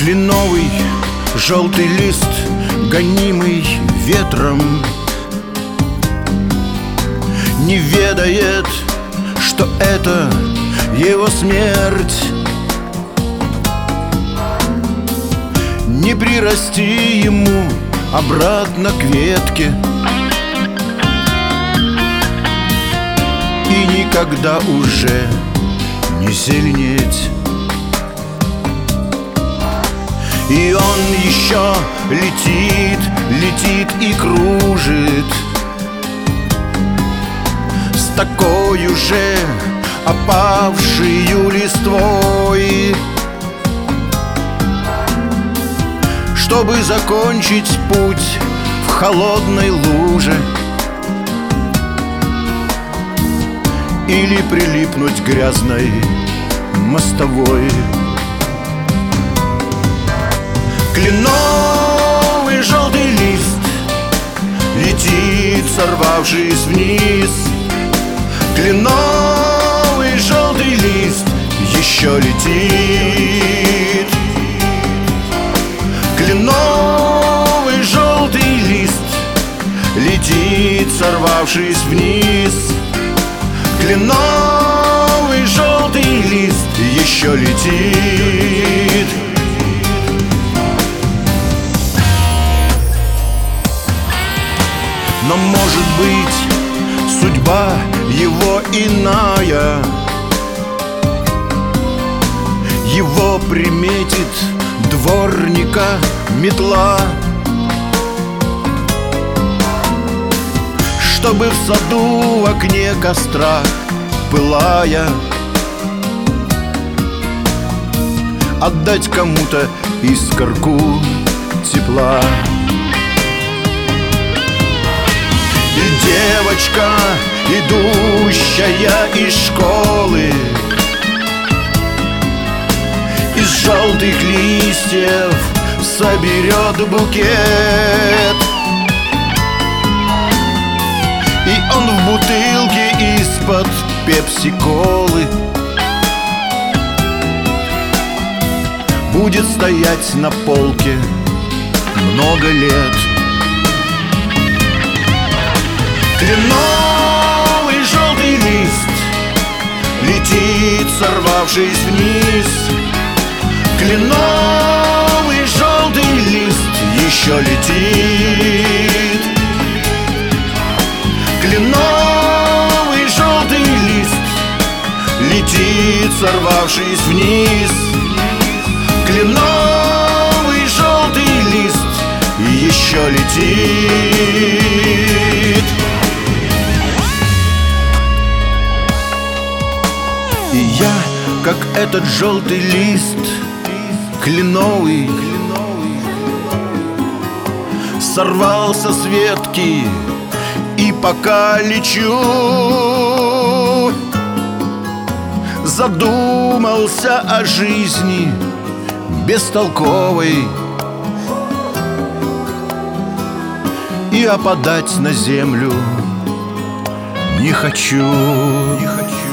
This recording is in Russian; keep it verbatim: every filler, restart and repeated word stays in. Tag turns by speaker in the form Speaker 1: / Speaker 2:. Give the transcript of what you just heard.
Speaker 1: Кленовый желтый лист, гонимый ветром, не ведает, что это его смерть. Не прирасти ему обратно к ветке и никогда уже не зеленеть. И он еще летит, летит и кружит с такой уже опавшей листвой, чтобы закончить путь в холодной луже или прилипнуть к грязной мостовой. Кленовый желтый лист летит, сорвавшись вниз. Кленовый желтый лист еще летит. Кленовый желтый лист летит, сорвавшись вниз. Кленовый желтый лист еще летит. Но, может быть, судьба его иная, его приметит дворника метла, чтобы в саду в окне костра пылая отдать кому-то искорку тепла. И девочка, идущая из школы, из желтых листьев соберет букет, и он в бутылке из-под пепси-колы будет стоять на полке много лет. Кленовый желтый лист летит, сорвавшись вниз. Кленовый желтый лист еще летит. Кленовый желтый лист летит, сорвавшись вниз. Кленовый желтый лист еще летит. И я, как этот желтый лист, кленовый, сорвался с ветки и пока лечу, задумался о жизни бестолковой и опадать на землю не хочу, не хочу.